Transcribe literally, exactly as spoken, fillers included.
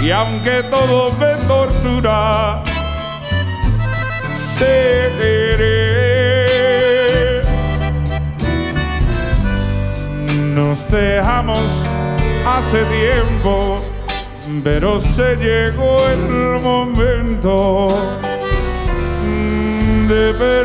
Y aunque todo me tortura, seré. Nos dejamos hace tiempo, pero se llegó el momento de perder.